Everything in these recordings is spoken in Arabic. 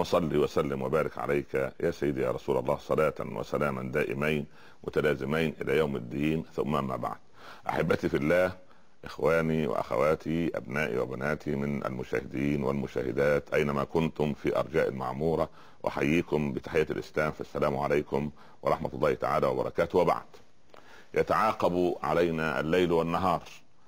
أصلي وسلم وبارك عليك يا سيدي يا رسول الله، صلاة وسلاما دائمين متلازمين إلى يوم الدين، ثم ما بعد. أحبتي في الله، إخواني وأخواتي، أبنائي وبناتي من المشاهدين والمشاهدات أينما كنتم في أرجاء المعمورة، أحييكم بتحية الإسلام، فالسلام عليكم ورحمة الله تعالى وبركاته. وبعد، يتعاقب علينا الليل والنهار،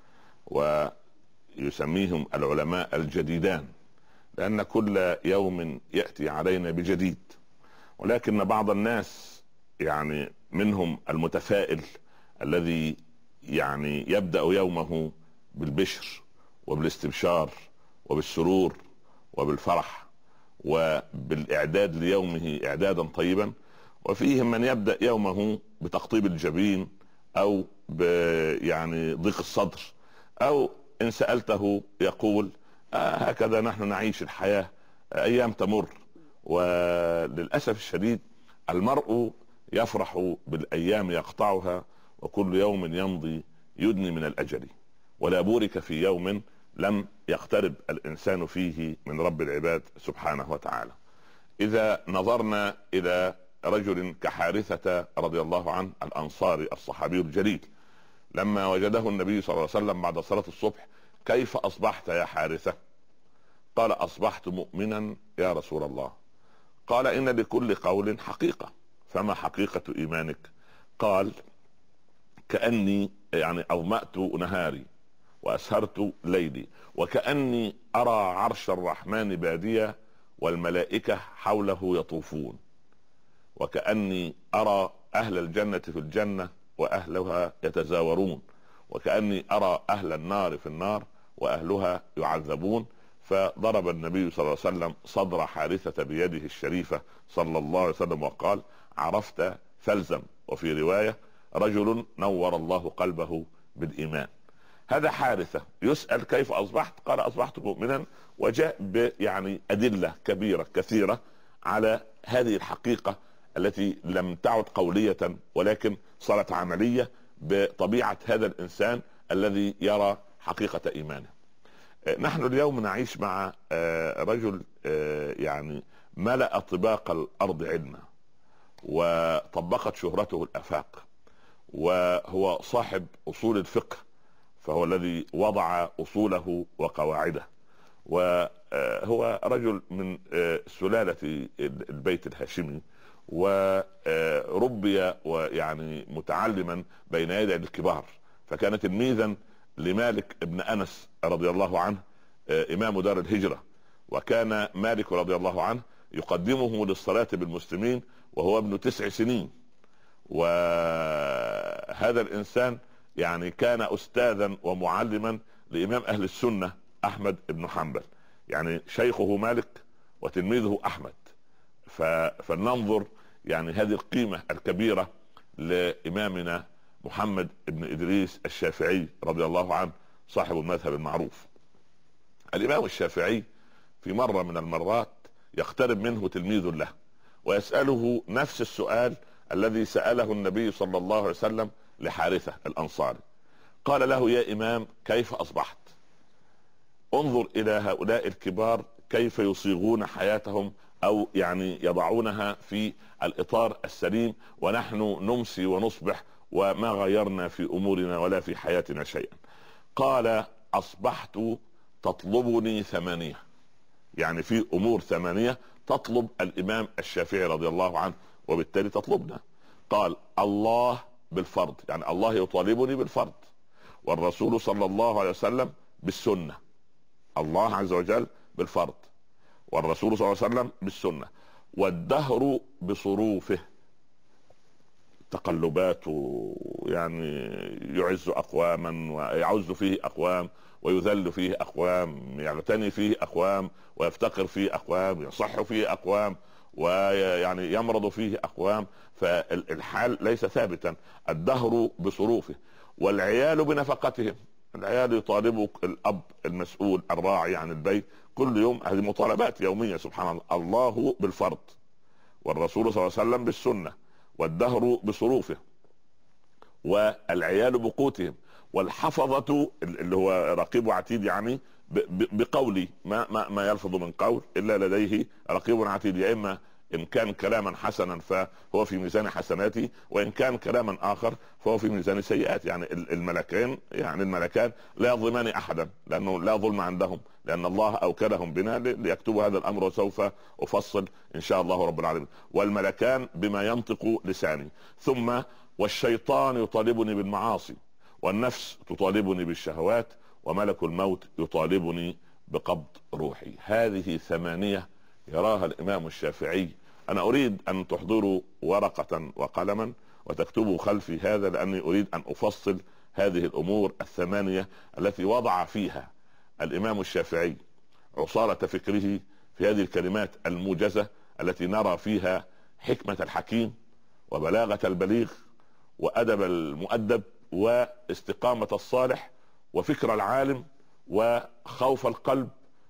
ويسميهم العلماء الجديدان، لأن كل يوم يأتي علينا بجديد. ولكن بعض الناس يعني منهم المتفائل الذي يعني يبدأ يومه بالبشر وبالاستبشار وبالسرور وبالفرح وبالإعداد ليومه إعدادا طيبا، وفيهم من يبدأ يومه بتقطيب الجبين أو يعني ضيق الصدر، أو إن سألته يقول هكذا نحن نعيش الحياة، أيام تمر. وللأسف الشديد المرء يفرح بالأيام يقطعها، وكل يوم يمضي يدني من الأجل، ولا بورك في يوم لم يقترب الإنسان فيه من رب العباد سبحانه وتعالى. إذا نظرنا إلى رجل كحارثة رضي الله عنه الأنصاري الصحابي الجليل، لما وجده النبي صلى الله عليه وسلم بعد صلاة الصبح: كيف أصبحت يا حارثة؟ قال: أصبحت مؤمنا يا رسول الله. قال: إن لكل قول حقيقة، فما حقيقة إيمانك؟ قال: كأني يعني أظمأت نهاري وأسهرت ليلي، وكأني أرى عرش الرحمن بادية والملائكة حوله يطوفون، وكأني أرى أهل الجنة في الجنة وأهلها يتزاورون، وكأني أرى أهل النار في النار وأهلها يعذبون. فضرب النبي صلى الله عليه وسلم صدر حارثة بيده الشريفة صلى الله عليه وسلم وقال: عرفت فالزم. وفي رواية: رجل نور الله قلبه بالإيمان. هذا حارثة يسأل: كيف أصبحت؟ قال: أصبحت مؤمنا. وجاء يعني أدلة كبيرة كثيرة على هذه الحقيقة التي لم تعد قولية ولكن صارت عملية بطبيعة هذا الإنسان الذي يرى حقيقة إيمانه. نحن اليوم نعيش مع رجل يعني ملأ طباق الأرض علما، وطبقت شهرته الآفاق، وهو صاحب أصول الفقه، فهو الذي وضع أصوله وقواعده، وهو رجل من سلالة البيت الهاشمي، وربي ويعني متعلما بين يدي الكبار، فكان تلميذا لمالك ابن أنس رضي الله عنه إمام دار الهجرة. وكان مالك رضي الله عنه يقدمه للصلاة بالمسلمين وهو ابن 9 سنين. وهذا الإنسان يعني كان أستاذا ومعلما لإمام أهل السنة أحمد بن حنبل، يعني شيخه مالك وتلميذه أحمد. فلننظر يعني هذه القيمة الكبيرة لإمامنا محمد بن إدريس الشافعي رضي الله عنه، صاحب المذهب المعروف. الإمام الشافعي في مرة من المرات يقترب منه تلميذ له ويسأله نفس السؤال الذي سأله النبي صلى الله عليه وسلم لحارثة الأنصاري. قال له: يا إمام، كيف أصبحت؟ انظر إلى هؤلاء الكبار كيف يصيغون حياتهم، أو يعني يضعونها في الإطار السليم، ونحن نمسي ونصبح وما غيرنا في أمورنا ولا في حياتنا شيئا. قال: أصبحت تطلبني 8، يعني في أمور 8 تطلب الإمام الشافعي رضي الله عنه، وبالتالي تطلبنا. قال: الله بالفرض، يعني الله يطالبني بالفرض، والرسول صلى الله عليه وسلم بالسنة. الله عز وجل بالفرض، والرسول صلى الله عليه وسلم بالسنة، والدهر بصروفه، تقلباته، يعني يعز أقواما ويعز فيه أقوام، ويذل فيه أقوام، يغتني فيه أقوام، ويفتقر فيه أقوام، يصح فيه أقوام، ويعني يمرض فيه أقوام. فالحال ليس ثابتا. الدهر بصروفه، والعيال بنفقتهم. العيال يطالبوا الأب المسؤول الراعي عن البيت كل يوم، هذه مطالبات يومية. سبحان الله. الله بالفرض، والرسول صلى الله عليه وسلم بالسنة، والدهر بصروفه، والعيال بقوتهم، والحفظة اللي هو رقيب وعتيد يعني بقولي ما يلفظ من قول الا لديه رقيب عتيد. يا اما ان كان كلاما حسنا فهو في ميزان حسناتي، وان كان كلاما اخر فهو في ميزان سيئات. يعني الملكين، يعني الملكان لا يظلمان احدا، لانه لا ظلم عندهم، لان الله اوكلهم بنا ليكتبوا هذا الامر، وسوف افصل ان شاء الله رب العالمين. والملكان بما ينطق لساني. ثم والشيطان يطالبني بالمعاصي، والنفس تطالبني بالشهوات، وملك الموت يطالبني بقبض روحي. هذه 8 يراها الامام الشافعي. انا اريد ان تحضروا ورقة وقلما وتكتبوا خلفي هذا، لاني اريد ان افصل هذه الامور 8 التي وضع فيها الامام الشافعي عصارة فكره في هذه الكلمات الموجزة، التي نرى فيها حكمة الحكيم، وبلاغة البليغ، وادب المؤدب، واستقامة الصالح، وفكر العالم، وخوف القلب،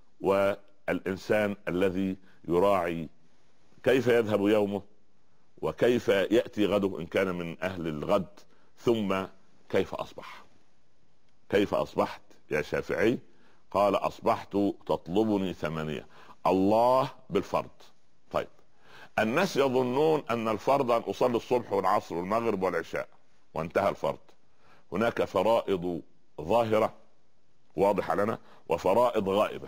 والإنسان الذي يراعي كيف يذهب يومه، وكيف يأتي غده إن كان من أهل الغد، ثم كيف أصبح. كيف أصبحت يا شافعي؟ قال أصبحت تطلبني 8. الله بالفرض. طيب، الناس يظنون أن الفرض أن أصلي الصبح والعصر والمغرب والعشاء وانتهى الفرض. هناك فرائض ظاهرة واضحة لنا، وفرائض غائبة.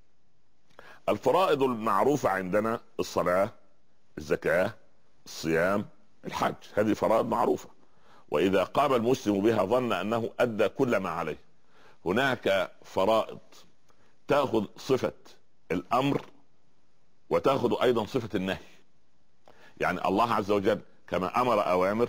الفرائض المعروفة عندنا الصلاة، الزكاة، الصيام، الحج، هذه فرائض معروفة، وإذا قام المسلم بها ظن أنه أدى كل ما عليه. هناك فرائض تأخذ صفة الأمر وتأخذ أيضا صفة النهي. يعني الله عز وجل كما أمر أوامر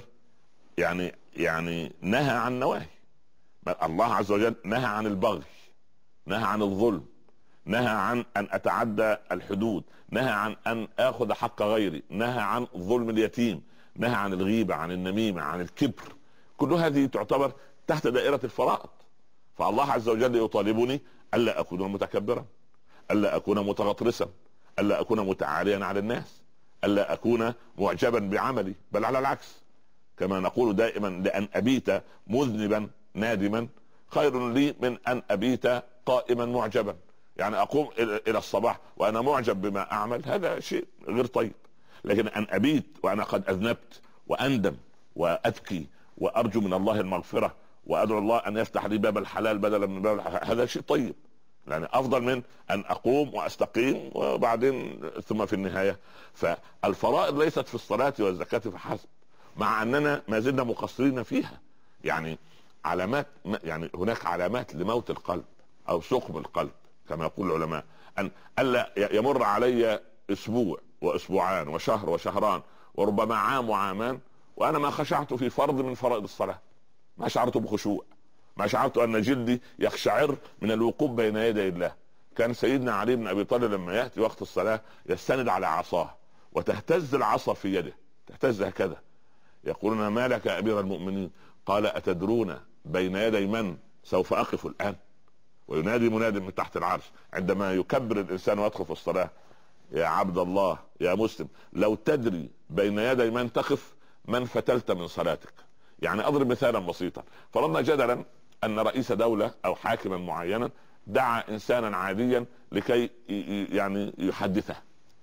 يعني نهى عن نواهي. الله عز وجل نهى عن البغي، نهى عن الظلم، نهى عن ان اتعدى الحدود، نهى عن ان اخذ حق غيري، نهى عن ظلم اليتيم، نهى عن الغيبة، عن النميمة، عن الكبر. كل هذه تعتبر تحت دائرة الفرائض. فالله عز وجل يطالبني الا اكون متكبرا، الا اكون متغطرسا، الا اكون متعاليا على الناس، الا اكون معجبا بعملي، بل على العكس. كما نقول دائما: لان ابيت مذنبا نادما خير لي من ان ابيت قائما معجبا. يعني اقوم الى الصباح وانا معجب بما اعمل، هذا شيء غير طيب. لكن ان ابيت وانا قد اذنبت واندم وابكي وارجو من الله المغفرة وادعو الله ان يفتح لي باب الحلال بدلا من باب الحلال، هذا شيء طيب. يعني افضل من ان اقوم واستقيم وبعدين ثم في النهاية. فالفرائض ليست في الصلاة والزكاة فحسب، مع اننا ما زلنا مقصرين فيها. يعني علامات، يعني هناك علامات لموت القلب او سقم القلب كما يقول العلماء، ان الا يمر علي اسبوع واسبوعان وشهر وشهران وربما عام وعامان وانا ما خشعت في فرض من فرائض الصلاة، ما شعرت بخشوع، ما شعرت ان جلدي يقشعر من الوقوف بين يدي الله. كان سيدنا علي بن ابي طالب لما ياتي وقت الصلاة يستند على عصاه وتهتز العصا في يده، تهتز هكذا. يقولون: ما لك يا امير المؤمنين؟ قال: اتدرون بين يدي من سوف اقف الان؟ وينادي مناد من تحت العرش عندما يكبر الانسان ويدخل في الصلاة: يا عبد الله يا مسلم، لو تدري بين يدي من تقف من فتلت من صلاتك. يعني اضرب مثالا بسيطا: فرضنا جدلا ان رئيس دولة او حاكما معينا دعا انسانا عاديا لكي يعني يحدثه.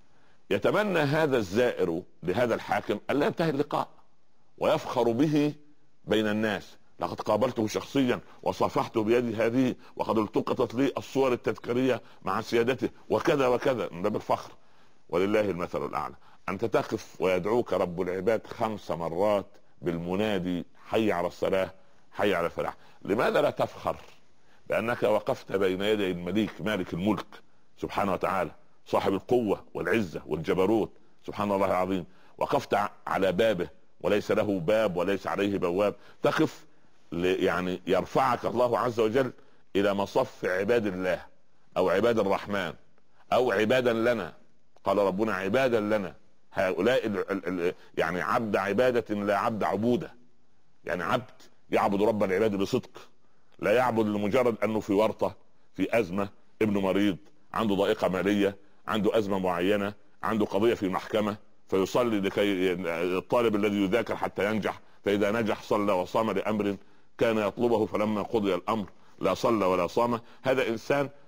يتمنى هذا الزائر لهذا الحاكم الا ينتهي اللقاء ويفخر به بين الناس: لقد قابلته شخصيا وصافحته بيدي هذه، وقد التقطت لي الصور التذكارية مع سيادته وكذا وكذا، من باب الفخر. ولله المثل الاعلى. انت تقف ويدعوك رب العباد 5 مرات بالمنادي: حي على الصلاة، حي على الفلاح. لماذا لا تفخر بانك وقفت بين يدي الملك، مالك الملك سبحانه وتعالى، صاحب القوة والعزة والجبروت سبحان الله العظيم، وقفت على بابه وليس له باب وليس عليه بواب، تقف يعني يرفعك الله عز وجل الى مصف عباد الله او عباد الرحمن او عبادا لنا. قال ربنا: عبادا لنا. هؤلاء يعني عبد عبادة لا عبد عبودة. يعني عبد يعبد رب العباد بصدق، لا يعبد لمجرد انه في ورطة، في ازمة، ابنه مريض، عنده ضائقة مالية، عنده ازمة معينة، عنده قضية في محكمة فيصلي لكي الطالب الذي يذاكر حتى ينجح، فاذا نجح صلى وصام لامر كان يطلبه، فلما قضي الامر لا صلى ولا صام. هذا انسان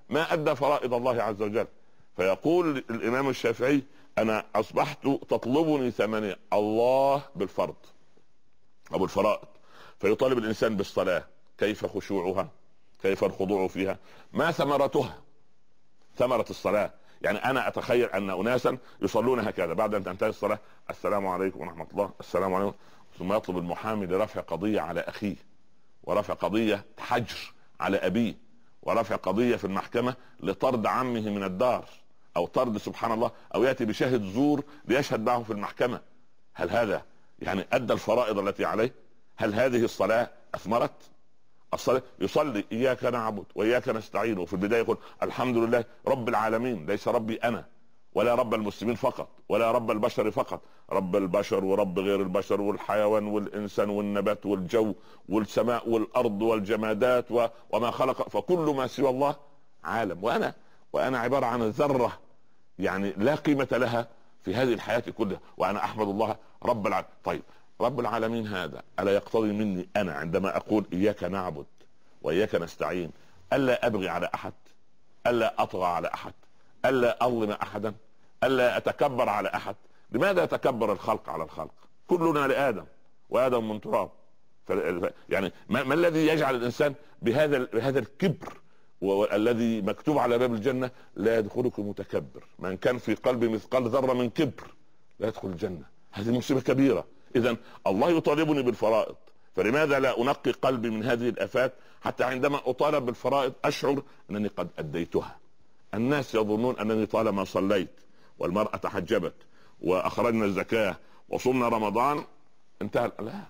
ما ادى فرائض الله عز وجل. فيقول الامام الشافعي: انا اصبحت تطلبني ثمانية، الله بالفرض ابو الفرائض. فيطالب الانسان بالصلاة، كيف خشوعها، كيف الخضوع فيها، ما ثمرتها، ثمرة الصلاة. يعني انا اتخيل ان اناسا يصلون هكذا بعد ان تنتهي الصلاة: السلام عليكم ورحمة الله، السلام عليكم، ثم يطلب المحامي لرفع قضية على اخيه، ورفع قضية حجر على ابيه، ورفع قضية في المحكمة لطرد عمه من الدار، او طرد سبحان الله، او يأتي بشاهد زور ليشهد معه في المحكمة. هل هذا يعني ادى الفرائض التي عليه؟ هل هذه الصلاة اثمرت؟ الصلاة يصلي اياك نعبد واياك نستعين، وفي البداية يقول الحمد لله رب العالمين، ليس ربي انا ولا رب المسلمين فقط ولا رب البشر فقط، رب البشر ورب غير البشر والحيوان والانسان والنبات والجو والسماء والارض والجمادات وما خلق، فكل ما سوى الله عالم، وانا عبارة عن ذرة يعني لا قيمة لها في هذه الحياة كلها، وانا احمد الله رب العالمين. طيب رب العالمين هذا الا يقتضي مني انا عندما اقول اياك نعبد واياك نستعين الا ابغي على احد، الا اطغى على احد، الا اظلم احدا، الا اتكبر على احد؟ لماذا يتكبر الخلق على الخلق؟ كلنا لادم وادم من تراب. يعني ما الذي يجعل الانسان بهذا الكبر والذي مكتوب على باب الجنة: لا يدخلكم متكبر، من كان في قلبه مثقال ذرة من كبر لا يدخل الجنة. هذه مصيبة كبيرة. اذا الله يطالبني بالفرائض، فلماذا لا انقي قلبي من هذه الافات حتى عندما اطالب بالفرائض اشعر انني قد اديتها؟ الناس يظنون انني طالما صليت والمرأة تحجبت واخرجنا الزكاة وصمنا رمضان انتهى. لا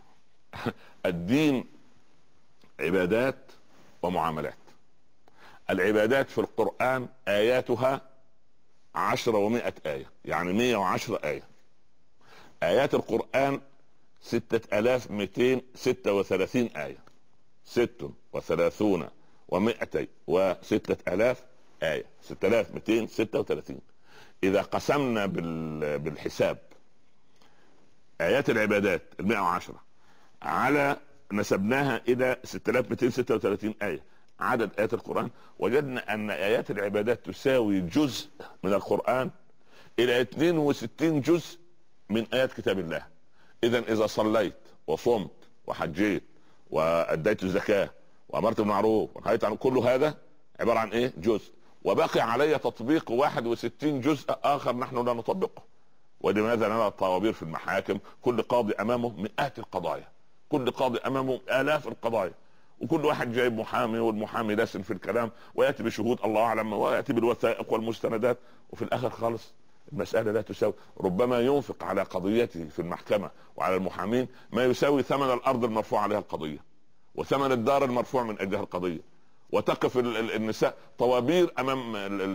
الدين عبادات ومعاملات. العبادات في القرآن آياتها 10 و100 آية، يعني 110 آية. آيات القرآن 6236 آية، 36 و200 و6000 آية، 6236. إذا قسمنا بالحساب آيات العبادات 110 على نسبناها إلى 6236 آية عدد آيات القرآن، وجدنا أن آيات العبادات تساوي جزء من القرآن إلى 62 جزء من آيات كتاب الله. إذا صليت وصمت وحجيت وأديت الزكاة وأمرت بالمعروف ونهيت عن كل هذا عبارة عن إيه؟ جزء، وبقي علي تطبيق 61 جزء آخر نحن لا نطبقه. ولماذا نرى الطوابير في المحاكم؟ كل قاضي أمامه مئات القضايا، كل قاضي أمامه آلاف القضايا، وكل واحد جايب محامي والمحامي لاسن في الكلام ويأتي بشهود الله أعلم ويأتي بالوثائق والمستندات، وفي الآخر خالص المسألة لا تساوي. ربما ينفق على قضيته في المحكمة وعلى المحامين ما يساوي ثمن الأرض المرفوع عليها القضية وثمن الدار المرفوع من أجلها القضية. وتقف النساء طوابير أمام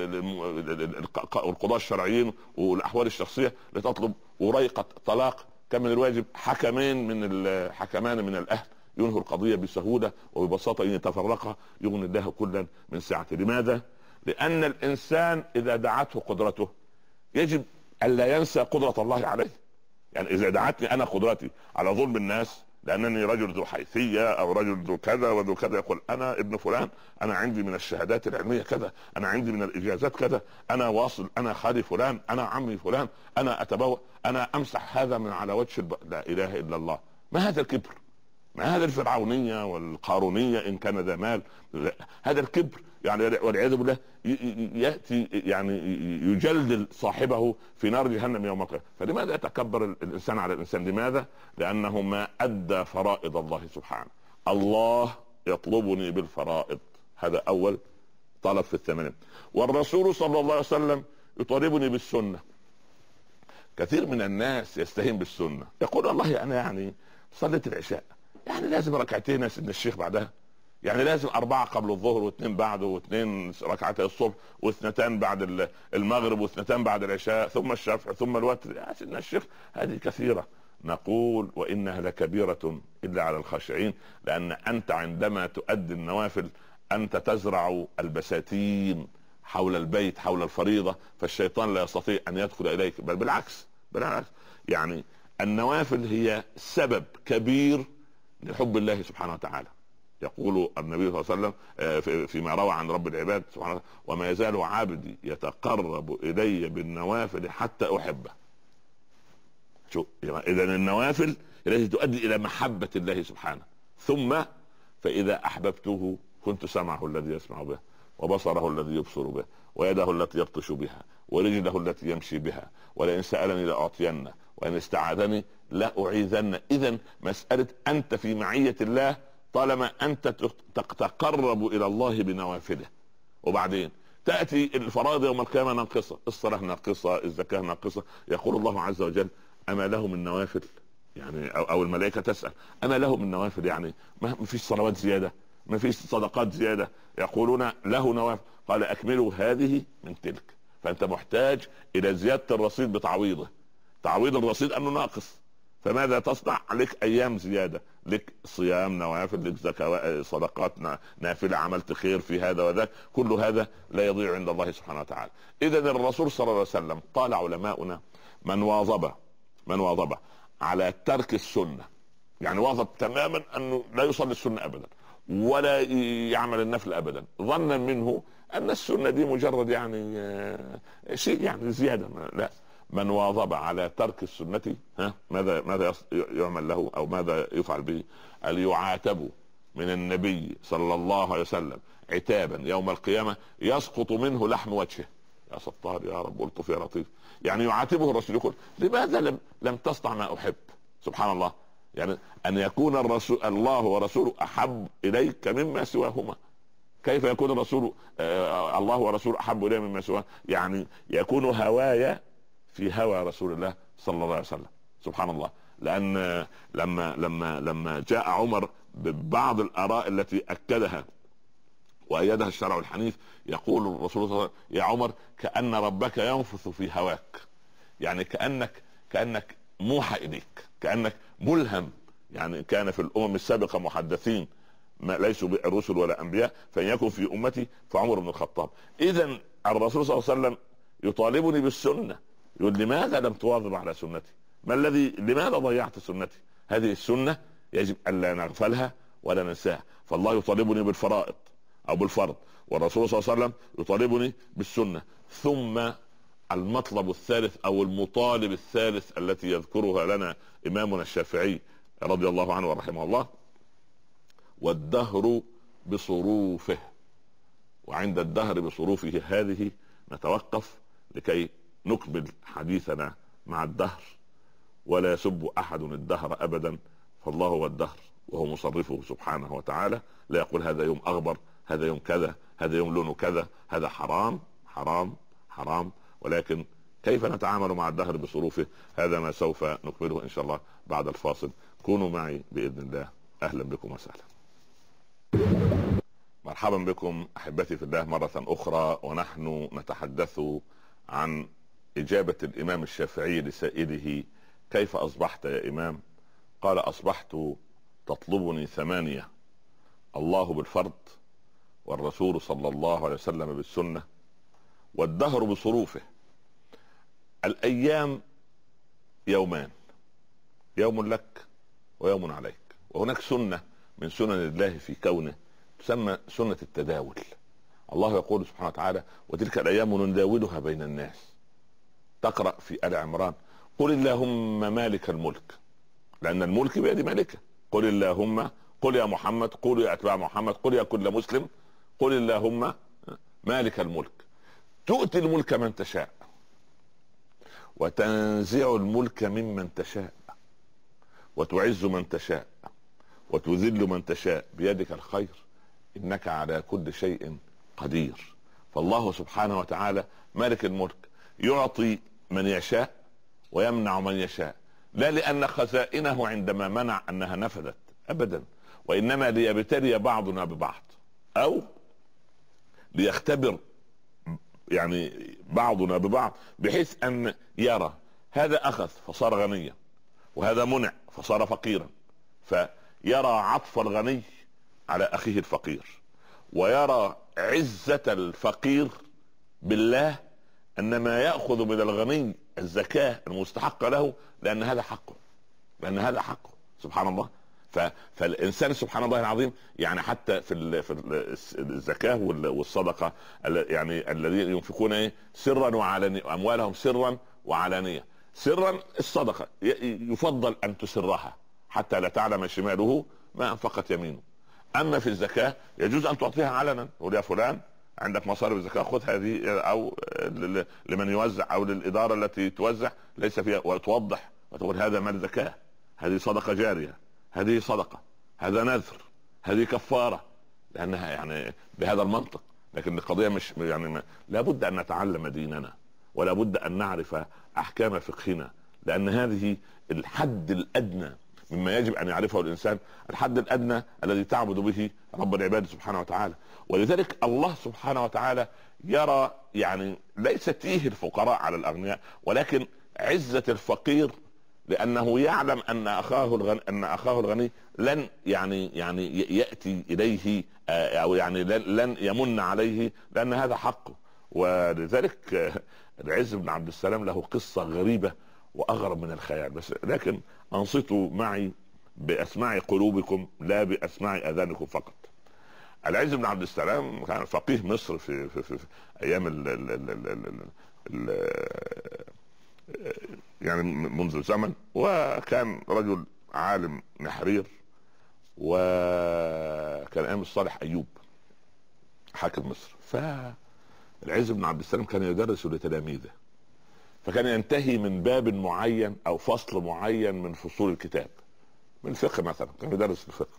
القضاة الشرعيين والأحوال الشخصية لتطلب وريقة طلاق. كان من الواجب حكمان من الأهل ينهوا القضية بسهولة وببساطة، إن يتفرقها يغني الله كلا من سعته. لماذا؟ لأن الإنسان إذا دعته قدرته يجب ألا ينسى قدرة الله عليه. يعني إذا دعتني أنا قدرتي على ظلم الناس لأنني رجل ذو حيثية أو رجل ذو كذا وذو كذا، يقول أنا ابن فلان، أنا عندي من الشهادات العلمية كذا، أنا عندي من الإجازات كذا، أنا واصل، أنا خالي فلان، أنا عمي فلان، أنا أتبوأ، أنا أمسح هذا من على وجه لا إله إلا الله. ما هذا الكبر؟ ما هذا الفرعونية والقارونية إن كان ذا مال؟ هذا الكبر يعني والعياذ بالله يأتي يعني يجلد صاحبه في نار جهنم يوم القيامة. فلماذا يتكبر الإنسان على الإنسان؟ لماذا؟ لأنه ما أدى فرائض الله سبحانه. الله يطلبني بالفرائض، هذا أول طلب في الثمانين. والرسول صلى الله عليه وسلم يطالبني بالسنة. كثير من الناس يستهين بالسنة، يقول والله أنا يعني صليت العشاء، يعني لازم ركعتين يا سيدنا الشيخ بعدها، يعني لازم 4 قبل الظهر و2 بعده و2 ركعتي الصبح و2 بعد المغرب و2 بعد العشاء ثم الشفع ثم الوتر. يا سيدنا الشيخ هذه كثيرة. نقول وإنها لكبيرة إلا على الخاشعين، لأن أنت عندما تؤدي النوافل أنت تزرع البساتين حول البيت حول الفريضة، فالشيطان لا يستطيع أن يدخل إليك، بل بالعكس يعني النوافل هي سبب كبير لحب الله سبحانه وتعالى. يقول النبي صلى الله عليه وسلم فيما روى عن رب العباد سبحانه: وما يزال عبدي يتقرب الي بالنوافل حتى احبه. شو اذا النوافل التي تؤدي الى محبه الله سبحانه. ثم فاذا احببته كنت سمعه الذي يسمع به، وبصره الذي يبصر به، ويده التي يبطش بها، ورجله التي يمشي بها، ولئن سالني لاعطينه، وان استعاذني لاعيذنه. اذا مساله انت في معيه الله طالما انت تتقرب الى الله بنوافله. وبعدين تاتي الفرائض يوم القيامه ناقصه، الصلاه ناقصه، الزكاه ناقصه. يقول الله عز وجل: اما له من نوافل؟ يعني او الملائكه تسال: اما له من نوافل؟ يعني ما فيش صلوات زياده، ما فيش صدقات زياده؟ يقولون له نوافل. قال: اكملوا هذه من تلك. فانت محتاج الى زياده الرصيد بتعويضه. تعويض الرصيد انه ناقص، فماذا تصنع؟ عليك ايام زياده، لك صيام نوافل، لك زكاه، صدقات نافله، عملت خير في هذا وذاك، كل هذا لا يضيع عند الله سبحانه وتعالى. اذا الرسول صلى الله عليه وسلم قال علماؤنا: من واظب على ترك السنه، يعني واظب تماما انه لا يصلي السنه ابدا ولا يعمل النفل ابدا، ظنا منه ان السنه دي مجرد يعني شيء يعني زياده. لا، من واظب على ترك السنه ماذا يعمل له او ماذا يفعل به؟ قال: يعاتب من النبي صلى الله عليه وسلم عتابا يوم القيامه يسقط منه لحم وجهه. يا ستار يا رب، قلت يا لطيف. يعني يعاتبه الرسول يقول: لماذا لم تصنع ما احب؟ سبحان الله، يعني ان يكون الرسول الله ورسوله احب اليك مما سواهما. كيف يكون الرسول الله ورسوله احب اليه مما سواه؟ يعني يكون هوايا في هوى رسول الله صلى الله عليه وسلم. سبحان الله. لان لما جاء عمر ببعض الاراء التي اكدها وايدها الشرع الحنيف، يقول الرسول صلى الله عليه وسلم: يا عمر، كأن ربك ينفث في هواك. يعني كأنك موحى اليك، كأنك ملهم. يعني كان في الامم السابقه محدثين ما ليسوا بالرسل ولا انبياء، فان يكن في امتي فعمر بن الخطاب. اذا الرسول صلى الله عليه وسلم يطالبني بالسنه، يقول: لماذا لم تواظب على سنتي؟ لماذا ضيعت سنتي؟ هذه السنه يجب الا نغفلها ولا ننساها. فالله يطالبني بالفرائض او بالفرض، والرسول صلى الله عليه وسلم يطالبني بالسنه. ثم المطلب الثالث او المطالب الثالث التي يذكرها لنا امامنا الشافعي رضي الله عنه ورحمه الله: والدهر بصروفه. وعند الدهر بصروفه هذه نتوقف لكي نكمل حديثنا مع الدهر. ولا يسب احد الدهر ابدا، فالله هو الدهر وهو مصرفه سبحانه وتعالى. لا يقول: هذا يوم اغبر، هذا يوم كذا، هذا يوم لونه كذا، هذا حرام حرام حرام. ولكن كيف نتعامل مع الدهر بصروفه؟ هذا ما سوف نكمله ان شاء الله بعد الفاصل. كونوا معي باذن الله. اهلا بكم وسهلا. مرحبا بكم احبتي في الله مره اخرى، ونحن نتحدث عن اجابه الامام الشافعي لسائله: كيف اصبحت يا امام؟ قال: اصبحت تطلبني 8: الله بالفرض، والرسول صلى الله عليه وسلم بالسنه، والدهر بصروفه. الايام يومان، يوم لك ويوم عليك. وهناك سنه من سنن الله في كونه تسمى سنه التداول. الله يقول سبحانه وتعالى: وتلك الايام نداولها بين الناس. تقرا في ال عمران: قل اللهم مالك الملك، لان الملك بيد مالكه. قل اللهم، قل يا محمد، قل يا اتباع محمد، قل يا كل مسلم، قل اللهم مالك الملك. تؤتي الملك من تشاء، وتنزع الملك ممن تشاء، وتعز من تشاء، وتذل من تشاء، بيدك الخير، انك على كل شيء قدير. فالله سبحانه وتعالى مالك الملك، يعطي من يشاء ويمنع من يشاء، لا لان خزائنه عندما منع انها نفذت ابدا، وانما ليبتلي بعضنا ببعض، او ليختبر يعني بعضنا ببعض، بحيث ان يرى هذا اخذ فصار غنيا، وهذا منع فصار فقيرا، فيرى عطف الغني على اخيه الفقير، ويرى عزة الفقير بالله ان ما يأخذ من الغني الزكاة المستحقة له، لان هذا حقه، لان هذا حقه. سبحان الله. فالانسان سبحان الله العظيم يعني حتى في الزكاه والصدقه، يعني الذين ينفقون سرا وعلانية، اموالهم سرا وعلانيه. سرا الصدقه يفضل ان تسرها حتى لا تعلم شماله ما انفقت يمينه. اما في الزكاه يجوز ان تعطيها علنا، تقول يا فلان عندك مصاريف الزكاه خذ هذه، او لمن يوزع او للاداره التي توزع ليس فيها، وتوضح وتقول هذا مال زكاه، هذه صدقه جاريه، هذه صدقه، هذا نذر، هذه كفاره، لانها يعني بهذا المنطق. لكن القضيه مش يعني لابد ان نتعلم ديننا، ولا بد ان نعرف احكام فقهنا، لان هذه الحد الادنى مما يجب ان يعرفه الانسان، الحد الادنى الذي تعبد به رب العباد سبحانه وتعالى. ولذلك الله سبحانه وتعالى يرى يعني ليس تيه الفقراء على الاغنياء، ولكن عزة الفقير، لانه يعلم ان اخاه الغني لن يعني ياتي اليه او يعني لن يمن عليه، لان هذا حقه. ولذلك العز بن عبد السلام له قصة غريبة واغرب من الخيال، بس لكن انصتوا معي باسماع قلوبكم لا باسماع اذانكم فقط. العز بن عبد السلام كان فقيه مصر في ايام يعني منذ زمن، وكان رجل عالم نحرير، وكان ايام الصالح ايوب حاكم مصر. فالعز بن عبد السلام كان يدرس لتلاميذه، فكان ينتهي من باب معين او فصل معين من فصول الكتاب، من الفقه مثلا، كان يدرس الفقه.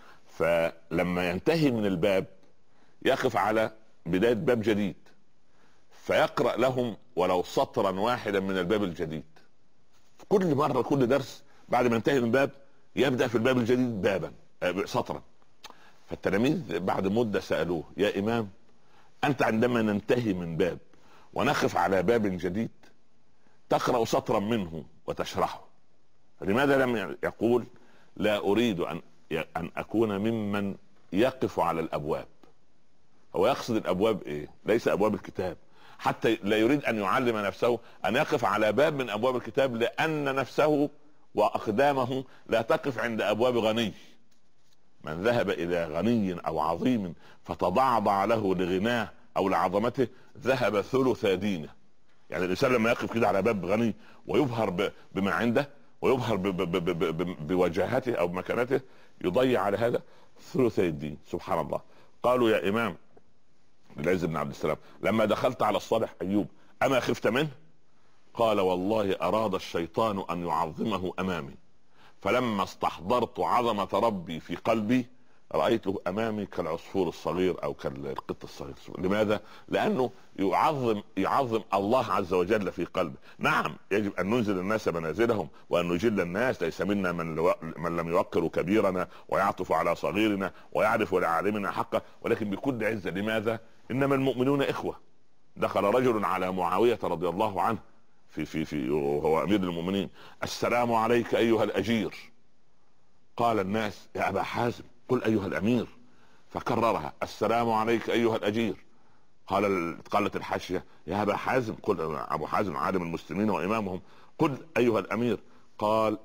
فلما ينتهي من الباب يقف على بداية باب جديد، فيقرأ لهم ولو سطرا واحدا من الباب الجديد. كل مرة كل درس بعد ما ينتهي من باب يبدأ في الباب الجديد بابا سطرا. فالتلاميذ بعد مدة سألوه يا إمام، أنت عندما ننتهي من باب ونقف على باب جديد تقرأ سطرا منه وتشرحه، لماذا لم يقول لا أريد أن أكون ممن يقف على الأبواب؟ هو يقصد الأبواب إيه؟ ليس أبواب الكتاب، حتى لا يريد أن يعلم نفسه أن يقف على باب من أبواب الكتاب، لأن نفسه وأقدامه لا تقف عند أبواب غني. من ذهب إلى غني أو عظيم فتضعضع له لغناه أو لعظمته ذهب ثلث دينه. يعني الإنسان لما يقف كده على باب غني ويبهر بما عنده ويبهر بوجاهته أو بمكانته يضيع على هذا ثلث الدين. سبحان الله. قالوا يا إمام العز بن عبد السلام لما دخلت على الصالح أيوب أما خفت منه؟ قال والله أراد الشيطان أن يعظمه أمامي، فلما استحضرت عظمة ربي في قلبي رأيته أمامي كالعصفور الصغير أو كالقط الصغير. لماذا؟ لأنه يعظم الله عز وجل في قلبه. نعم يجب أن ننزل الناس منازلهم وأن نجل الناس، ليس منا من لم يوقر كبيرنا ويعطف على صغيرنا ويعرف لعالمنا حقه، ولكن بكل عزة. لماذا؟ إنما المؤمنون إخوة. دخل رجل على معاوية رضي الله عنه في وهو أمير المؤمنين: السلام عليك أيها الأجير. قال الناس يا أبا حازم قل أيها الأمير، فكررها: السلام عليك أيها الأجير. قالت الحاشية: يا أبا حازم قل، أبو حازم عالم المسلمين وإمامهم، قل أيها الأمير. قال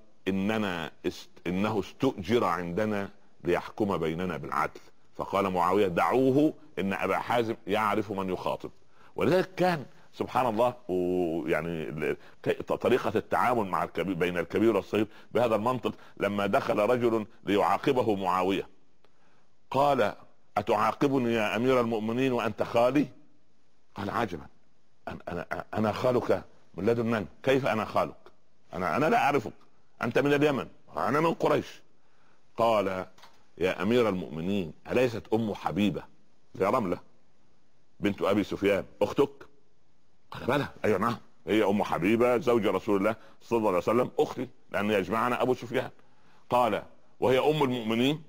إنه استؤجر عندنا ليحكم بيننا بالعدل. فقال معاوية: دعوه إن أبا حازم يعرف من يخاطب. ولذلك كان سبحان الله يعني طريقة التعامل مع بين الكبير والصغير بهذا المنطق. لما دخل رجل ليعاقبه معاوية قال: أتعاقبني يا أمير المؤمنين وأنت خالي؟ قال: عجبا، أنا خالك من لدن من؟ كيف أنا خالك؟ أنا لا أعرفك، أنت من اليمن، أنا من قريش. قال: يا أمير المؤمنين أليست أم حبيبة يا رملة بنت أبي سفيان أختك؟ قال: بلى. أيوة نعم، هي أم حبيبة زوج رسول الله صلى الله عليه وسلم أختي، لأن يجمعنا أبو سفيان. قال: وهي أم المؤمنين؟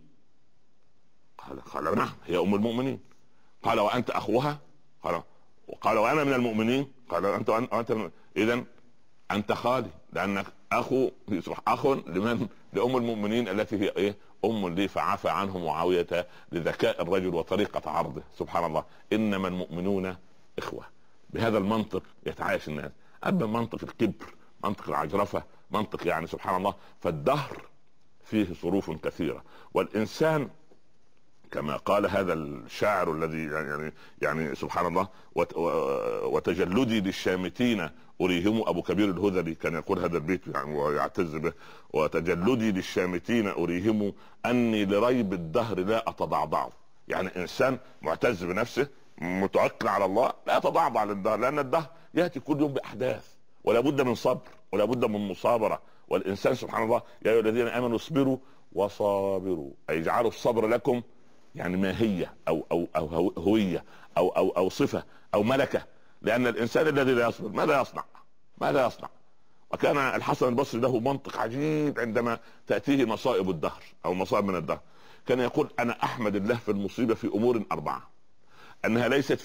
قال: نعم هي أم المؤمنين. قال: وأنت أخوها؟ قال: وأنا من المؤمنين. قال: أنت إذن أنت خالي، لأنك أخ لمن؟ لأم المؤمنين التي هي إيه؟ أم لي. فعفى عنه معاوية لذكاء الرجل وطريقة عرضه. سبحان الله. إنما المؤمنون إخوة. بهذا المنطق يتعايش الناس. أما منطق الكبر، منطق العجرفة، منطق يعني سبحان الله. فالدهر فيه صروف كثيرة. والإنسان كما قال هذا الشاعر الذي يعني سبحان الله، وتجلدي للشامتين أريهم، أبو كبير الهذلي كان يقول هذا البيت يعني ويعتز به: وتجلدي للشامتين أريهم أني لريب الدهر لا أتضعضع. يعني إنسان معتز بنفسه متوكل على الله لا يتضعضع للدهر، لأن الدهر يأتي كل يوم بأحداث، ولا بد من صبر ولا بد من مصابرة. والإنسان سبحان الله: يا أيها الذين آمنوا اصبروا وصابروا، أي اجعلوا الصبر لكم يعني ماهية أو هوية أو صفة أو ملكة. لأن الإنسان الذي لا يصبر ماذا يصنع؟ وكان الحسن البصري له منطق عجيب عندما تأتيه مصائب الدهر أو مصائب من الدهر. كان يقول: أنا أحمد الله في المصيبة في أمور 4، أنها ليست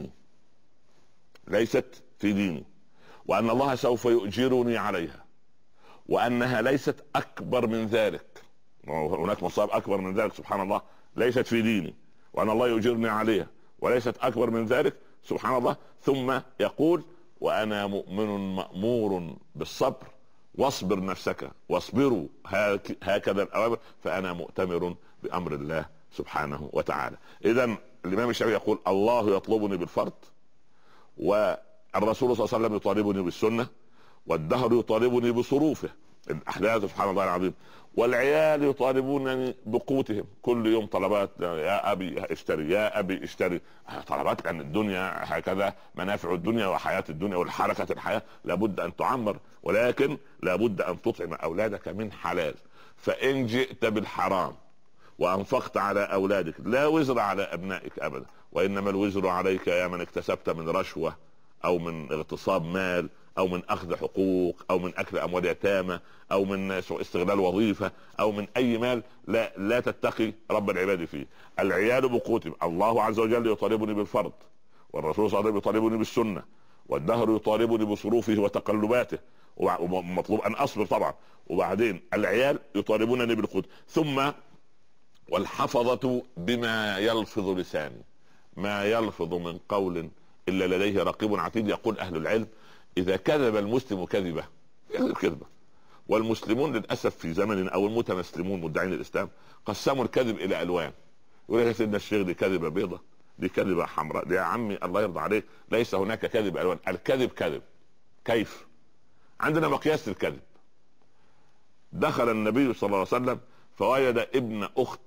في ديني، وأن الله سوف يؤجرني عليها، وأنها ليست أكبر من ذلك. هناك مصائب أكبر من ذلك سبحان الله ليست في ديني، وأن الله يؤجرني عليها، وليست أكبر من ذلك سبحان الله. ثم يقول: وأنا مؤمن مأمور بالصبر، واصبر نفسك واصبروا هكذا الأوامر، فأنا مؤتمر بأمر الله سبحانه وتعالى. إذن الإمام الشافعي يقول: الله يطلبني بالفرض، والرسول صلى الله عليه وسلم يطالبني بالسنة، والدهر يطالبني بصروفه الأحداث سبحان الله العظيم، والعيال يطالبونني بقوتهم كل يوم طلبات: يا أبي اشتري، يا أبي اشتري، طلبات. لأن الدنيا هكذا، منافع الدنيا وحياة الدنيا والحركة الحياة لابد أن تعمر، ولكن لابد أن تطعم أولادك من حلال. فإن جئت بالحرام وأنفقت على أولادك لا وزر على أبنائك أبدا، وإنما الوزر عليك يا من اكتسبت من رشوة أو من اغتصاب مال أو من أخذ حقوق أو من أكل أموال يتامى أو من استغلال وظيفة أو من أي مال لا تتقي رب العباد فيه. العيال بقوتهم، الله عز وجل يطالبني بالفرض، والرسول صلى الله عليه وسلم يطالبني بالسنة، والدهر يطالبني بصروفه وتقلباته، ومطلوب أن أصبر طبعا. وبعدين العيال يطالبونني بالقوت، ثم والحفظة بما يلفظ لساني، ما يلفظ من قول إلا لديه رقيب عتيد. يقول أهل العلم: إذا كذب المسلم كذبة، والمسلمون للأسف في زمن أو المتمسلمون مدعين الإسلام قسموا الكذب إلى ألوان. يقول يا سيدنا الشيخ: دي كذبة بيضة، دي كذبة حمراء، دي يا عمي الله يرضى عليك ليس هناك كذب ألوان. الكذب كذب. كيف؟ عندنا مقياس الكذب. دخل النبي صلى الله عليه وسلم فوجد ابن أخت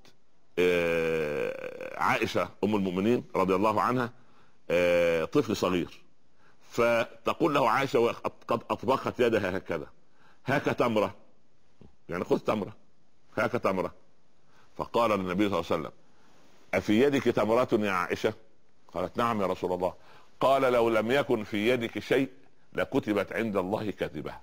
عائشة أم المؤمنين رضي الله عنها طفل صغير، فتقول له عائشة وقد أطبقت يدها هكذا: هاك تمرة، يعني خذ تمرة، هاك تمرة. فقال النبي صلى الله عليه وسلم: أفي يدك تمرة يا عائشة؟ قالت: نعم يا رسول الله. قال: لو لم يكن في يدك شيء لكتبت عند الله كذبة.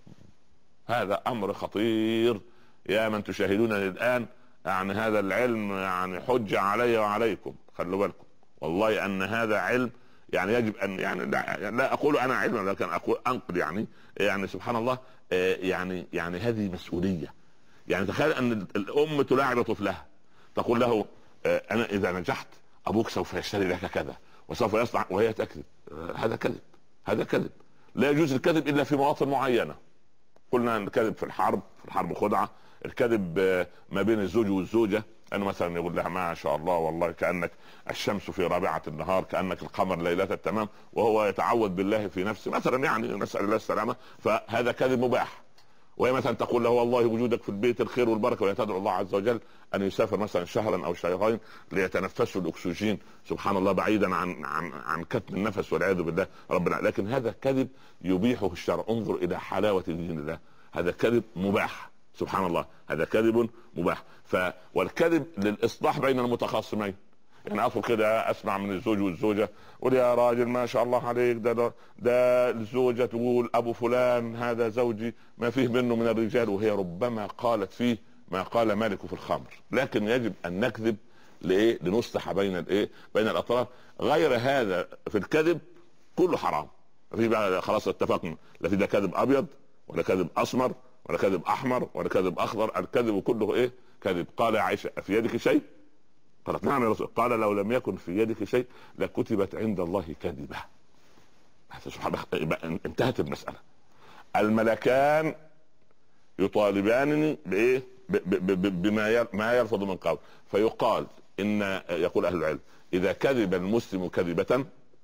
هذا أمر خطير يا من تشاهدونني الآن، يعني هذا العلم يعني حجة علي وعليكم، خلوا بالكم والله أن هذا علم يعني يجب أن يعني لا أقول أنا علما، لكن أقول أنقل يعني سبحان الله. يعني هذه مسؤولية. يعني تخيل أن الأم تلاعب طفلها، تقول له: أنا إذا نجحت أبوك سوف يشتري لك كذا وسوف يصنع، وهي تكذب. هذا كذب، هذا كذب. لا يجوز الكذب إلا في مواطن معينة. قلنا الكذب في الحرب خدعة. الكذب ما بين الزوج والزوجة، أنه مثلا يقول لها: ما شاء الله والله كأنك الشمس في رابعة النهار، كأنك القمر ليلة التمام، وهو يتعوذ بالله في نفسه مثلا، يعني نسأل الله السلامة، فهذا كذب مباح. وهي مثلا تقول له: والله وجودك في البيت الخير والبركة، وهي تدعو الله عز وجل أن يسافر مثلا شهرا أو شهرين ليتنفسوا الأكسجين سبحان الله بعيدا عن كتم النفس والعياذ بالله ربنا. لكن هذا كذب يبيحه الشرع. انظر إلى حلاوة دين الله، هذا كذب مباح سبحان الله، هذا كذب مباح. والكذب للإصلاح بين المتخاصمين. يعني أدخل كده أسمع من الزوج والزوجة: قول يا راجل ما شاء الله عليك، ده الزوجة تقول أبو فلان هذا زوجي ما فيه منه من الرجال، وهي ربما قالت فيه ما قال مالك في الخمر. لكن يجب أن نكذب لإيه؟ لنصلح بين الأطراف. غير هذا في الكذب كله حرام. مفيش بقى خلاص اتفقنا، لا في ده كذب أبيض ولا كذب أسمر ولا كذب أحمر ولا كذب أخضر، الكذب كله إيه؟ كذب. قال يا عائشة: في يدك شيء؟ قالت: نعم يا رسول. قال: لو لم يكن في يدك شيء لكتبت عند الله كذبة. سبحان الله، انتهت المسألة. الملكان يطالبانني بإيه؟ ما يلفظ من قول. فيقال ان، يقول اهل العلم، اذا كذب المسلم كذبة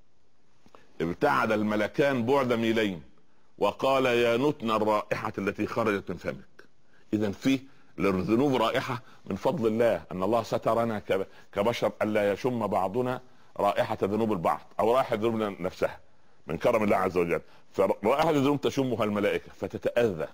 ابتعد الملكان بعد ميلين وقال يا نتن الرائحة التي خرجت من فمك. اذا فيه للذنوب رائحة من فضل الله، ان الله سترنا كبشر الا يشم بعضنا رائحة ذنوب البعض او رائحة ذنوب نفسها، من كرم الله عز وجل. فرائحة الذنوب تشمها الملائكة فتتأذى،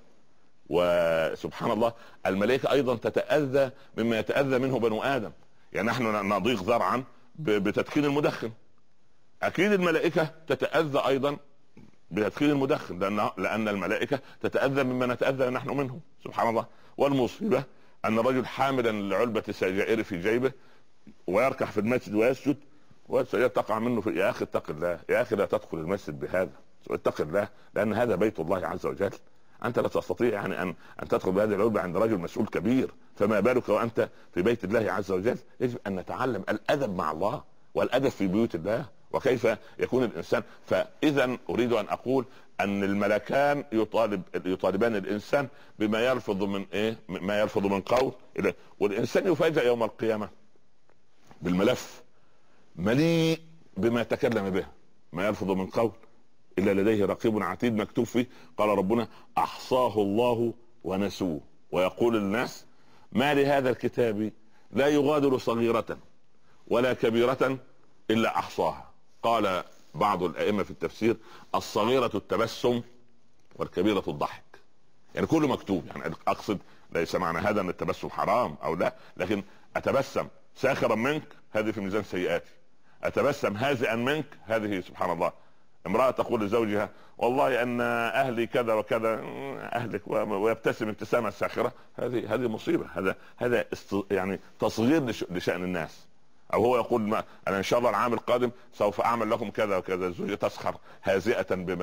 وسبحان الله الملائكة ايضا تتأذى مما يتأذى منه بنو ادم. يعني نحن نضيق ذرعا بتدخين المدخن، اكيد الملائكة تتأذى ايضا بتدخين المدخن، لان الملائكة تتأذى مما نتأذى نحن منه، سبحان الله. والمصيبة ان الرجل حاملا لعلبة سجائر في جيبه ويركع في المسجد ويسجد والسجائر تقع منه في، يا اخي اتق الله، يا اخي لا تدخل المسجد بهذا، اتق الله، لان هذا بيت الله عز وجل. انت لا تستطيع يعني ان تدخل بهذه العلبة عند رجل مسؤول كبير، فما بالك وانت في بيت الله عز وجل. يجب ان نتعلم الادب مع الله والادب في بيوت الله، وكيف يكون الانسان. فاذا اريد ان اقول ان الملكان يطالبان الانسان بما يلفظ من ايه، ما يلفظ من قول. والانسان يفاجأ يوم القيامة بالملف مليء بما تكلم به، ما يلفظ من قول الا لديه رقيب عتيد مكتوب فيه قال ربنا احصاه الله ونسوه، ويقول الناس ما لهذا الكتاب لا يغادر صغيرة ولا كبيرة الا احصاها. قال بعض الائمة في التفسير الصغيرة التبسم والكبيرة الضحك، يعني كله مكتوب. يعني اقصد ليس معنى هذا ان التبسم حرام او لا، لكن اتبسم ساخرا منك هذه في ميزان سيئاتي، اتبسم هازئا منك هذه سبحان الله. امرأة تقول لزوجها والله ان اهلي كذا وكذا، اهلك، ويبتسم ابتسامة ساخرة، هذه مصيبة. هذا يعني تصغير لشأن الناس. او هو يقول ما انا ان شاء الله العام القادم سوف اعمل لكم كذا وكذا، الزوجة تسخر هازئة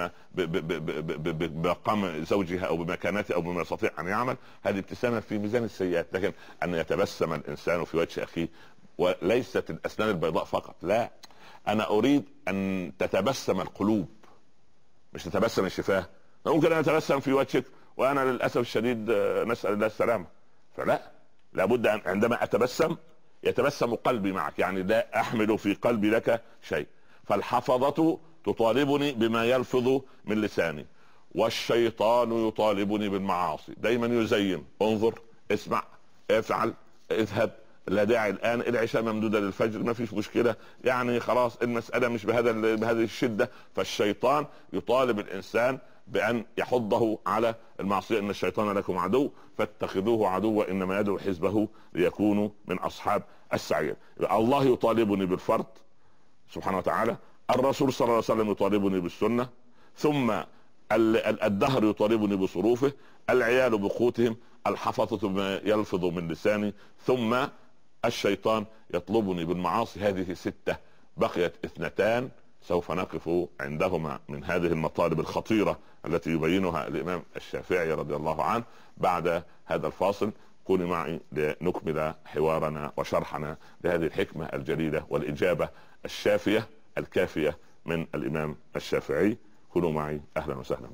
بمقام زوجها او بمكانته او بما يستطيع ان يعمل. هذه ابتسامة في ميزان السيئات. لكن ان يتبسم الانسان في وجه اخيه، وليست الاسنان البيضاء فقط، لا، انا اريد ان تتبسم القلوب مش تتبسم الشفاه. ممكن ان اتبسم في وجهك وانا للاسف الشديد نسأل الله السلامة، فلا، لابد ان عندما اتبسم يتبسم قلبي معك، يعني لا احمل في قلبي لك شيء. فالحفظة تطالبني بما يلفظ من لساني، والشيطان يطالبني بالمعاصي، دايما يزين، انظر، اسمع، افعل، اذهب، لا داعي الان، العشاء ممدودة للفجر، ما فيش مشكلة، يعني خلاص المسألة مش بهذه الشدة. فالشيطان يطالب الانسان بان يحضه على المعصية، ان الشيطان لكم عدو فاتخذوه عدوا انما يدعو حزبه ليكونوا من اصحاب السعير. الله يطالبني بالفرض سبحانه وتعالى، الرسول صلى الله عليه وسلم يطالبني بالسنة، ثم الدهر يطالبني بصروفه، العيال بقوتهم، الحفظة بما يلفظ من لساني، ثم الشيطان يطلبني بالمعاصي. هذه 6، بقيت 2 سوف نقف عندهما من هذه المطالب الخطيرة التي يبينها الإمام الشافعي رضي الله عنه. بعد هذا الفاصل كوني معي لنكمل حوارنا وشرحنا لهذه الحكمة الجليلة والإجابة الشافية الكافية من الإمام الشافعي. كونوا معي، أهلا وسهلا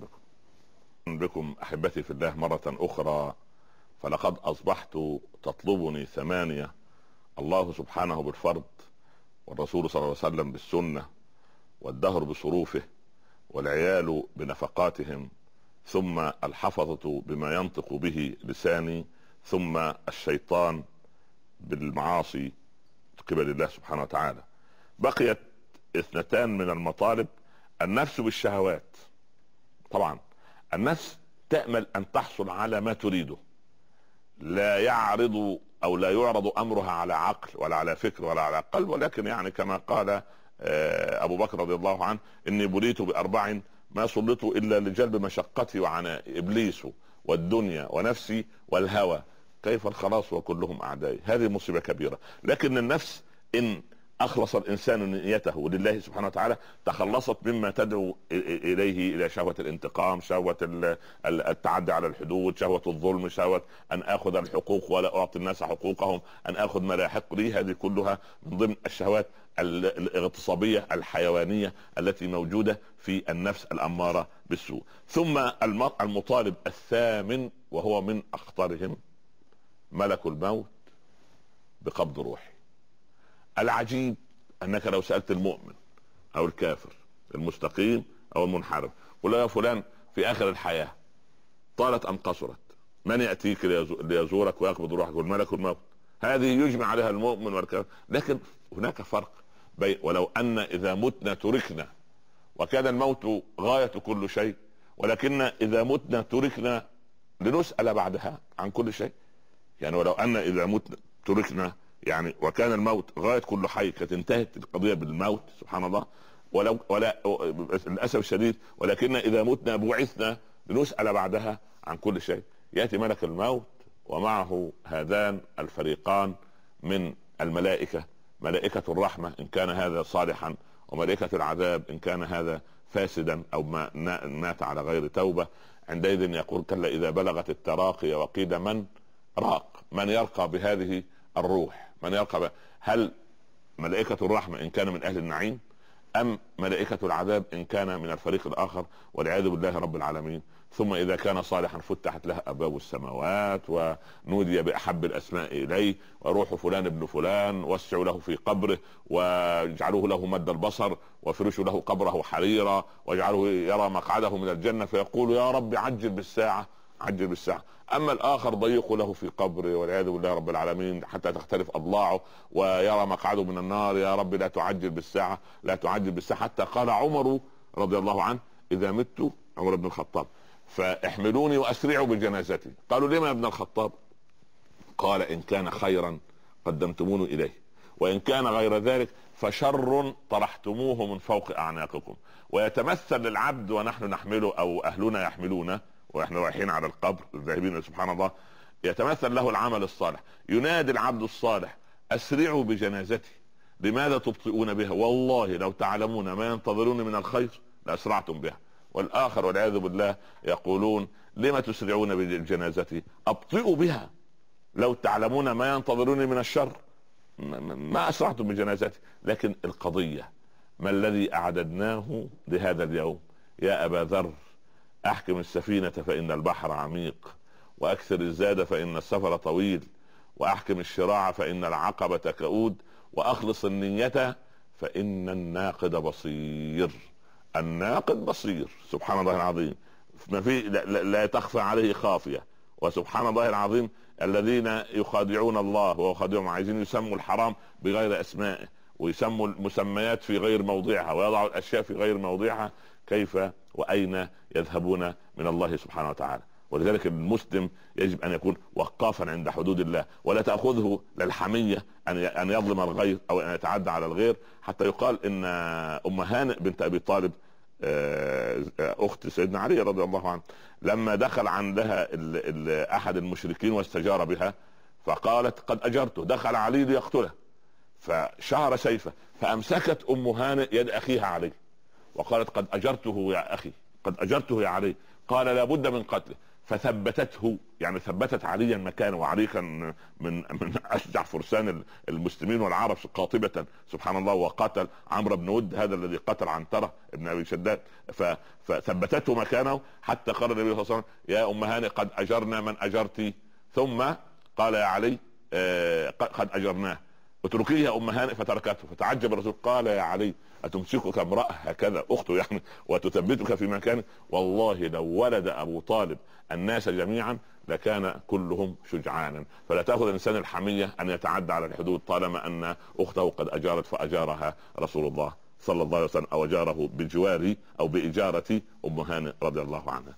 بكم أحبتي في الله مرة أخرى. فلقد أصبحت تطلبني 8، الله سبحانه بالفرض، والرسول صلى الله عليه وسلم بالسنة، والدهر بصروفه، والعيال بنفقاتهم، ثم الحفظة بما ينطق به لساني، ثم الشيطان بالمعاصي قبل الله سبحانه وتعالى. بقيت 2 من المطالب، النفس بالشهوات. طبعا النفس تأمل أن تحصل على ما تريده، لا يعرض أو لا يعرض أمرها على عقل ولا على فكر ولا على قلب، ولكن يعني كما قال أبو بكر رضي الله عنه إني بليت ب4 ما سلطوا إلا لجلب مشقتي وعناء، إبليس والدنيا ونفسي والهوى، كيف الخلاص وكلهم أعدائي. هذه مصيبة كبيرة. لكن النفس إن أخلص الإنسان نيته لله سبحانه وتعالى تخلصت مما تدعو إليه، إلى شهوة الانتقام، شهوة التعدي على الحدود، شهوة الظلم، شهوة أن أخذ الحقوق ولا أعطي الناس حقوقهم، أن أخذ ما لا يحق لي. هذه كلها من ضمن الشهوات الاغتصابية الحيوانية التي موجودة في النفس الأمارة بالسوء. ثم المطالب 8 وهو من أخطرهم، ملك الموت بقبض روحي. العجيب انك لو سألت المؤمن او الكافر، المستقيم او المنحرف، قل يا فلان في اخر الحياة طالت ام قصرت، من يأتيك ليزورك ويقبض روحك؟ والملك الموت. هذه يجمع عليها المؤمن والكافر. لكن هناك فرق بين ولو ان اذا متنا تركنا وكان الموت غاية كل شيء، ولكن اذا متنا تركنا لنسأل بعدها عن كل شيء. يعني ولو ان اذا متنا تركنا يعني وكان الموت غاية كل حي، كانت انتهت القضية بالموت سبحان الله. ولا للأسف الشديد، ولكن اذا متنا بعثنا لنسأل بعدها عن كل شيء. يأتي ملك الموت ومعه هذان الفريقان من الملائكة، ملائكة الرحمة إن كان هذا صالحا، وملائكة العذاب إن كان هذا فاسدا أو مات على غير توبة. عندئذ يقول كلا إذا بلغت التراقي وقيل من راق، من يرقى بهذه الروح، من يرقى هل ملائكة الرحمة إن كان من أهل النعيم، أم ملائكة العذاب إن كان من الفريق الآخر، والعياذ بالله رب العالمين. ثم إذا كان صالحا فتحت له أبواب السماوات ونودي بأحب الأسماء إليه، وروح فلان ابن فلان، واسعوا له في قبره واجعلوه له مد البصر، وفرشوا له قبره حريرا، واجعلوه يرى مقعده من الجنة، فيقول يا رب عجل بالساعة عجل بالساعة. اما الاخر ضيق له في قبره والعياذ بالله رب العالمين حتى تختلف اضلاعه، ويرى مقعده من النار، يا رب لا تعجل بالساعة لا تعجل بالساعة. حتى قال عمر رضي الله عنه اذا مت، عمر بن الخطاب، فاحملوني واسرعوا بجنازتي. قالوا لما يا ابن الخطاب؟ قال ان كان خيرا قدمتموني اليه، وان كان غير ذلك فشر طرحتموه من فوق اعناقكم. ويتمثل للعبد ونحن نحمله او اهلنا يحملونه واحنا رايحين على القبر الذاهبين سبحان الله، يتمثل له العمل الصالح. ينادي العبد الصالح اسرعوا بجنازتي، لماذا تبطئون بها؟ والله لو تعلمون ما ينتظرون من الخير لاسرعتم بها. والاخر والعياذ بالله يقولون لما تسرعون بالجنازة؟ ابطئوا بها، لو تعلمون ما ينتظرون من الشر ما اسرعتم بجنازتي. لكن القضية ما الذي اعددناه لهذا اليوم؟ يا ابا ذر احكم السفينة فان البحر عميق، واكثر الزاد فان السفر طويل، واحكم الشراع فان العقبة كؤود، واخلص النية فان الناقد بصير. الناقد بصير سبحان الله العظيم، ما في لا تخفى عليه خافية. وسبحان الله العظيم الذين يخادعون الله ويخادعون، عايزين يسموا الحرام بغير اسمائه، ويسموا المسميات في غير موضعها، ويضعوا الاشياء في غير موضعها. كيف واين يذهبون من الله سبحانه وتعالى؟ ولذلك المسلم يجب ان يكون وقافا عند حدود الله، ولا تأخذه للحمية ان يظلم الغير او ان يتعدى على الغير. حتى يقال ان ام هانئ بنت ابي طالب اخت سيدنا علي رضي الله عنه، لما دخل عندها احد المشركين واستجار بها، فقالت قد اجرته، دخل علي ليقتله، فشهر سيفه، فامسكت ام هانئ يد اخيها علي وقالت قد اجرته يا اخي، قد اجرته يا علي. قال لابد من قتله، فثبتته، يعني ثبتت عليا مكانه. وعلي كان من اشجع فرسان المسلمين والعرب قاطبة سبحان الله، وقتل عمرو بن ود هذا الذي قتل عنترة ابن ابي شداد، فثبتته مكانه. حتى قال النبي صلى الله عليه وسلم يا ام هانئ قد اجرنا من اجرتي، ثم قال يا علي قد اجرناه اتركيه يا ام هانئ، فتركته. فتعجب الرسول قال يا علي اتمسكك امرأة هكذا اخته يعني وتثبتك في مكانك؟ والله لو ولد ابو طالب الناس جميعا لكان كلهم شجعانا. فلا تأخذ الانسان الحمية ان يتعدى على الحدود طالما ان اخته قد اجارت فاجارها رسول الله صلى الله عليه وسلم، او اجاره بجوار او باجارة ام هانئ رضي الله عنها.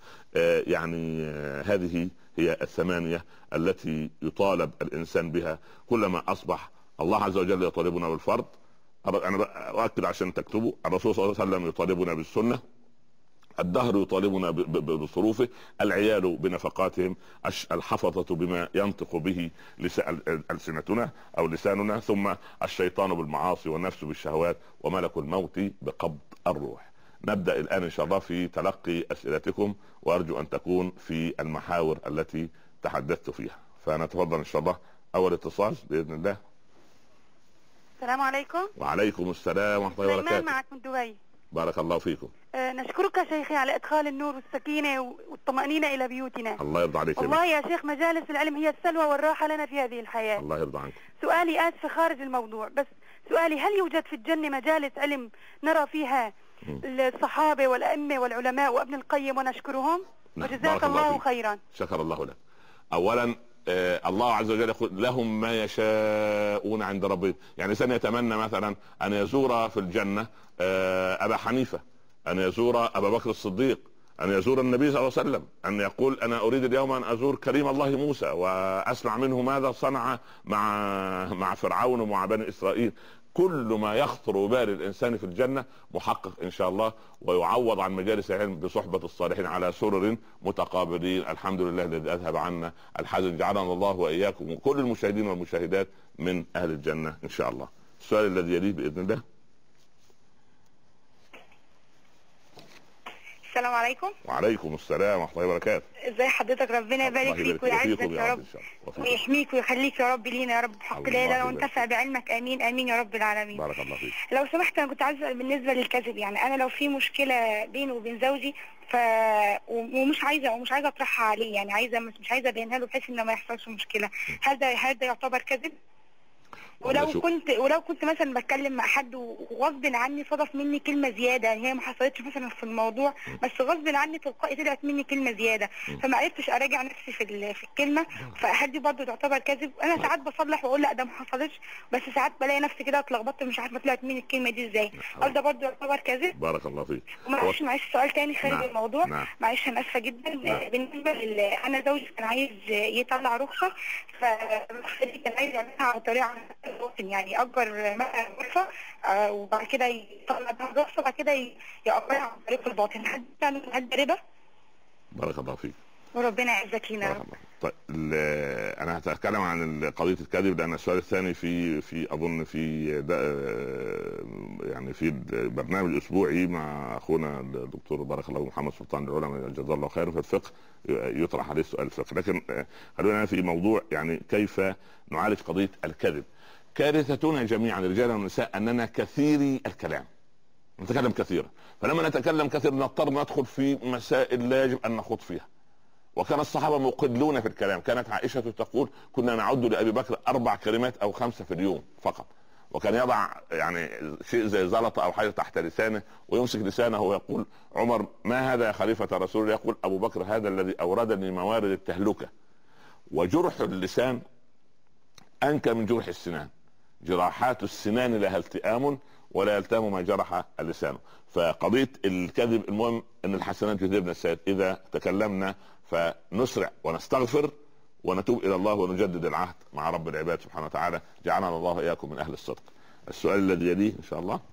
هذه هي الثمانية التي يطالب الانسان بها كلما اصبح. الله عز وجل يطالبنا بالفرض، انا اؤكد عشان تكتبوا، الرسول صلى الله عليه وسلم يطالبنا بالسنة، الدهر يطالبنا بصروفه، العيال بنفقاتهم، الحفظة بما ينطق به ألسنتنا أو لساننا، ثم الشيطان بالمعاصي والنفس بالشهوات، وملك الموت بقبض الروح. نبدأ الآن إن شاء الله في تلقي أسئلتكم، وأرجو أن تكون في المحاور التي تحدثت فيها. فنتفضل إن شاء الله. أول اتصال بإذن الله. السلام عليكم. وعليكم السلام ورحمة الله وبركاته. معك من دبي. بارك الله فيكم. نشكرك شيخي على إدخال النور والسكينة والطمأنينة إلى بيوتنا. الله يرضى عليك. والله يا شيخ مجالس العلم هي السلوى والراحة لنا في هذه الحياة. الله يرضى عنك. سؤالي آسف خارج الموضوع، بس سؤالي هل يوجد في الجنة مجالس علم نرى فيها الصحابة والأئمة والعلماء وابن القيم ونشكرهم؟ وجزاك الله خيرا. شكر الله لك. أولا الله عز وجل يقول لهم ما يشاءون عند ربهم، يعني إنسان يتمنى مثلا أن يزور في الجنة أبا حنيفة، أن يزور أبا بكر الصديق، أن يزور النبي صلى الله عليه وسلم، أن يقول أنا أريد اليوم أن أزور كريم الله موسى وأسمع منه ماذا صنع مع فرعون ومع بني إسرائيل. كل ما يخطر بال الإنسان في الجنة محقق إن شاء الله، ويعوض عن مجالس العلم بصحبة الصالحين على سرر متقابلين. الحمد لله الذي أذهب عنا الحزن، جعلنا الله وإياكم وكل المشاهدين والمشاهدات من أهل الجنة إن شاء الله. السؤال الذي يليه بإذن الله. السلام عليكم. وعليكم السلام ورحمة الله وبركاته. ازي حضرتك؟ ربنا يبارك فيك ويعزك يا رب ويحميك ويخليك يا رب لينا يا رب بحق لا اله وانتفع بعلمك. امين امين يا رب العالمين. بارك الله فيك. لو سمحت انا كنت عايز اسال بالنسبه للكذب، يعني انا لو في مشكله بيني وبين زوجي ومش عايزه اطرحها عليه، يعني مش عايزه ابينها له بحيث انه ما يحصلش مشكله، هل ده يعتبر كذب؟ ولو كنت مثلا بتكلم مع حد وغصب عني صدف مني كلمه زياده، يعني هي ما حصلتش مثلا في الموضوع بس غصب عني تلقائي طلعت مني كلمه زياده، فما عرفتش اراجع نفسي في الكلمه، فهل دي برضه تعتبر كذب؟ انا ساعات بصلح واقول لا ده ما حصلتش، بس ساعات بلاقي نفسي كده اتلخبطت مش عارفه طلعت مني الكلمه دي ازاي، هل ده برضه يعتبر كذب؟ بارك الله فيك. معلش سؤال تاني خارج نعم. الموضوع. نعم. معلش انا اسفه جدا. نعم. بالنسبه انا زوجي كان عايز يطلع رخصه، كان عايز يعملها على طريقه يعني اجر غرفه وبعد كده يطلع بها الرخصه وبعد كده يأجرها عن طريق الباطن، هل ربا؟ بارك الله فيك وربنا يعزك لينا. طيب انا هتكلم عن قضيه الكذب لان السؤال الثاني في اظن في يعني في برنامج الاسبوعي مع اخونا الدكتور بارك الله محمد سلطان العلماء جزاه الله خير في الفقه يطرح عليه سؤال الفقه، لكن خلونا في موضوع يعني كيف نعالج قضيه الكذب. كارثتنا جميعا رجالا ونساء اننا كثيري الكلام، نتكلم كثيرا، فلما نتكلم كثيرا نضطر ندخل في مسائل لا يجب ان نخوض فيها. وكان الصحابه مقلون في الكلام، كانت عائشه تقول كنا نعد لابي بكر 4 كلمات او 5 في اليوم فقط، وكان يضع يعني شيء زي زلطه او حاجه تحت لسانه ويمسك لسانه ويقول عمر ما هذا يا خليفه رسول الله؟ يقول ابو بكر هذا الذي اوردني موارد التهلكه. وجرح اللسان انكى من جرح السنان، جراحات السنان لها التئام ولا يلتام ما جرح اللسان. فقضيه الكذب المهم ان الحسنات يذهبن السيئات، اذا تكلمنا فنسرع ونستغفر ونتوب الى الله ونجدد العهد مع رب العباد سبحانه وتعالى، جعلنا الله اياكم من اهل الصدق. السؤال الذي يليه ان شاء الله.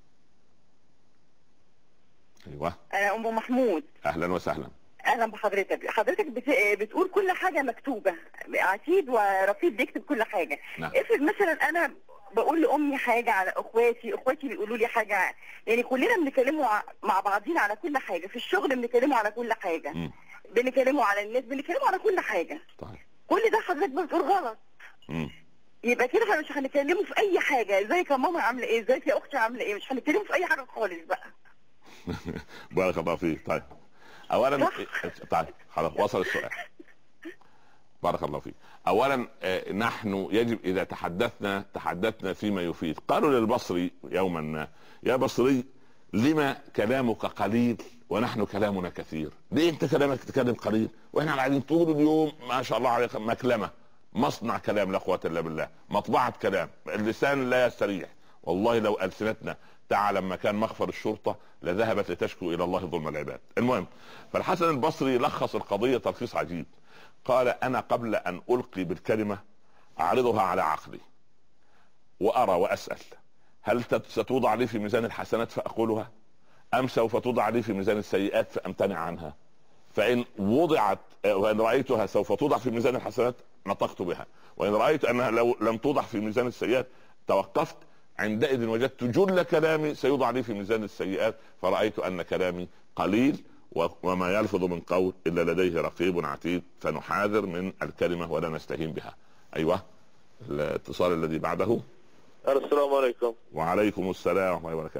ايوه انا ام محمود. اهلا وسهلا. اهلا بحضرتك. حضرتك بتقول كل حاجه مكتوبه، عتيد ورصيد بيكتب كل حاجه. نعم. افرض مثلا انا بقول لامي حاجه على اخواتي بيقولوا لي حاجه، يعني كلنا بنتكلموا مع بعضينا على كل حاجه، في الشغل بنتكلموا على كل حاجه، بنتكلموا على الناس، بنتكلموا على كل حاجه. طيب. كل ده حضرتك بتقول غلط. يبقى كده احنا مش هنتكلموا في اي حاجه، ازيك يا ماما عامله ايه، ازيك يا اختي عامله ايه، مش هنتكلموا في اي حاجه خالص بقى. بارك الله فيك. طيب اولا طيب خلاص وصل السؤال. بارك الله فيك. اولا نحن يجب اذا تحدثنا فيما يفيد. قالوا للبصري يوما ما يا بصري لما كلامك قليل ونحن كلامنا كثير؟ ليه انت كلامك تتكلم قليل واحنا قاعدين طول اليوم ما شاء الله عليك مكلمه، مصنع كلام لا قوه الا بالله، مطبعه كلام، اللسان لا يستريح. والله لو ألسنتنا تعلم مكان مخفر الشرطة لذهبت لتشكو إلى الله ظلم العباد. المهم فالحسن البصري لخص القضية تلخيص عجيب، قال أنا قبل أن ألقي بالكلمة أعرضها على عقلي وأرى وأسأل هل ستوضع لي في ميزان الحسنات فأقولها أم سوف توضع لي في ميزان السيئات فأمتنع عنها؟ فإن وضعت وإن رأيتها سوف توضع في ميزان الحسنات نطقت بها، وإن رأيت أنها لو لم توضع في ميزان السيئات توقفت. عندئذ وجدت جل كلامي سيوضع لي في ميزان السيئات، فرأيت أن كلامي قليل وما يلفظ من قول إلا لديه رقيب عتيد، فنحاذر من الكلمة ولا نستهين بها. أيوة الاتصال الذي بعده. السلام عليكم. وعليكم السلام ورحمة الله وبركاته.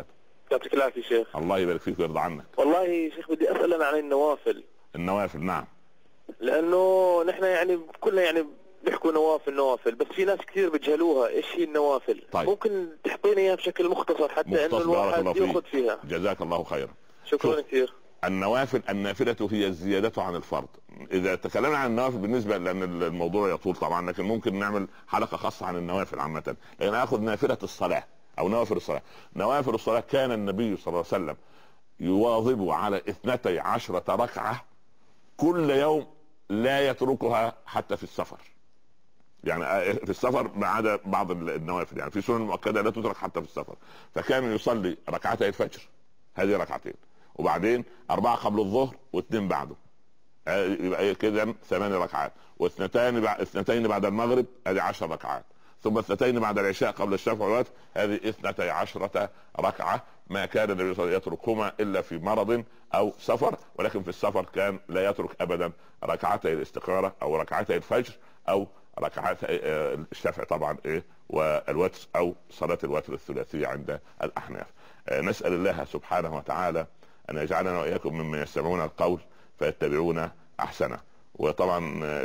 يعطيك العافية شيخ. الله يبارك فيك ويرضى عنك. والله شيخ بدي أسأل أنا عن النوافل. النوافل نعم. لأنه نحن يعني كلنا يعني بيحكوا نوافل بس في ناس كثير بيجهلوها ايش هي النوافل. طيب. ممكن تحطينا اياها بشكل مختصر حتى انه الواحد ياخذ فيها. جزاك الله خيرا. شكرا كثير. النافلة هي الزيادة عن الفرض. إذا تكلمنا عن النوافل بالنسبة لأن الموضوع يطول طبعا، لكن ممكن نعمل حلقة خاصة عن النوافل عامة. لأن أخذ نافلة الصلاة أو نوافل الصلاة. نوافل الصلاة كان النبي صلى الله عليه وسلم يواظب على 12 ركعة كل يوم، لا يتركها حتى في السفر. يعني في السفر ما عدا بعض النوافل، يعني في سنن مؤكدة لا تترك حتى في السفر. فكان يصلي ركعتي الفجر، هذه ركعتين، وبعدين 4 قبل الظهر و2 بعده، يبقى كده 8 ركعات، واثنتين بعد المغرب، هذه 10 ركعات، ثم 2 بعد العشاء قبل الشفع والوتر، هذه 12 ركعة. ما كان النبي صلى الله عليه وسلم يتركهما إلا في مرض أو سفر، ولكن في السفر كان لا يترك أبدا ركعتي الاستخارة أو ركعتي الفجر أو ركعات الشفع طبعا والوتر او صلاة الوتر الثلاثية عند الاحناف. نسأل الله سبحانه وتعالى ان يجعلنا واياكم ممن يستمعون القول فيتبعون احسنه. وطبعا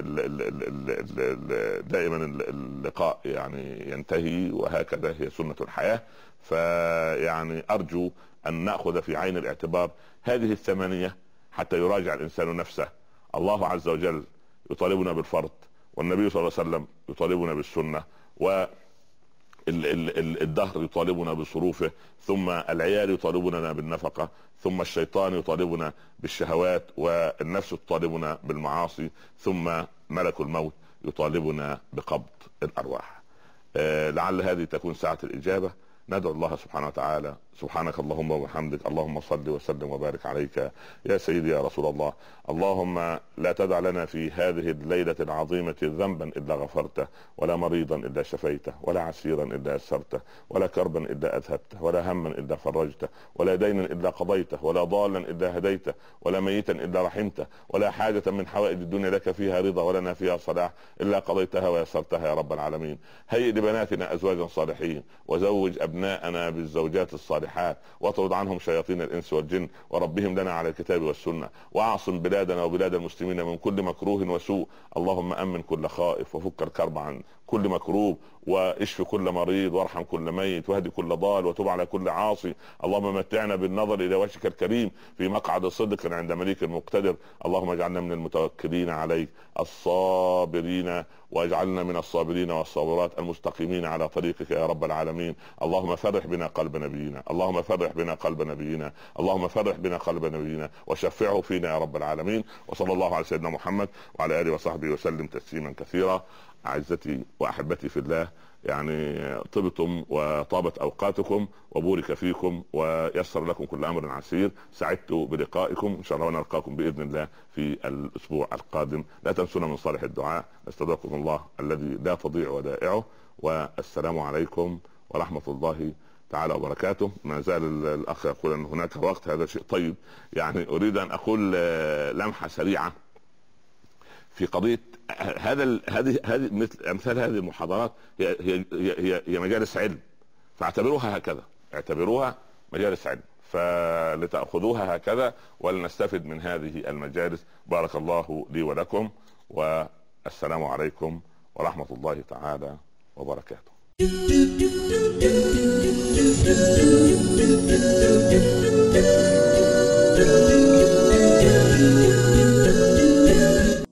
دائما اللقاء يعني ينتهي، وهكذا هي سنة الحياة. فيعني ارجو ان نأخذ في عين الاعتبار هذه 8 حتى يراجع الانسان نفسه. الله عز وجل يطالبنا بالفرض، والنبي صلى الله عليه وسلم يطالبنا بالسنة، والدهر يطالبنا بصروفه، ثم العيال يطالبنا بالنفقة، ثم الشيطان يطالبنا بالشهوات، والنفس تطالبنا بالمعاصي، ثم ملك الموت يطالبنا بقبض الأرواح. لعل هذه تكون ساعة الإجابة. ندعو الله سبحانه وتعالى. سبحانك اللهم وبحمدك، اللهم صل وسلم وبارك عليك يا سيدي يا رسول الله. اللهم لا تدع لنا في هذه الليلة العظيمة ذنبا إلا غفرته، ولا مريضا إلا شفيته، ولا عسيرا إلا يسرته، ولا كربا إلا أذهبته، ولا هما إلا فرجته، ولا دينا إلا قضيته، ولا ضالا إلا هديته، ولا ميتا إلا رحمته، ولا حاجة من حوائج الدنيا لك فيها رضا ولنا فيها صلاح إلا قضيتها ويسرتها يا رب العالمين. هيئ لبناتنا أزواجا صالحين، وزوج أبناءنا بالزوجات الصالحات، واطرد عنهم شياطين الإنس والجن، وربهم لنا على الكتاب والسنة، واعصم بلادنا وبلاد المسلمين من كل مكروه وسوء. اللهم أمن كل خائف، وفك الكرب عن كل مكروب، واشف كل مريض، وارحم كل ميت، واهدي كل ضال، وتب على كل عاصي. اللهم متعنا بالنظر إلى وجهك الكريم في مقعد صدق عند مليك مقتدر. اللهم اجعلنا من المتوكلين عليك الصابرين، واجعلنا من الصابرين والصابرات المستقيمين على طريقك يا رب العالمين. اللهم فرح بنا قلب نبينا، اللهم فرح بنا قلب نبينا، اللهم فرح بنا قلب نبينا، وشفعه فينا يا رب العالمين. وصلى الله على سيدنا محمد وعلى آله وصحبه وسلم تسليما كثيرا. أعزتي وأحبتي في الله، يعني طبتم وطابت أوقاتكم وبورك فيكم ويسر لكم كل أمر عسير. سعدت بلقائكم، إن شاء الله ونلقاكم بإذن الله في الأسبوع القادم. لا تنسونا من صالح الدعاء. نستودعكم الله الذي لا تضيع ودائعه، والسلام عليكم ورحمة الله تعالى وبركاته. ما زال الأخ يقول أن هناك وقت، هذا شيء طيب. يعني أريد أن أقول لمحة سريعة في قضية هذه مثل أمثال هذه المحاضرات هي مجالس علم، فاعتبروها هكذا، اعتبروها مجالس علم، فلتأخذوها هكذا ولنستفد من هذه المجالس. بارك الله لي ولكم، والسلام عليكم ورحمة الله تعالى وبركاته. Thank you.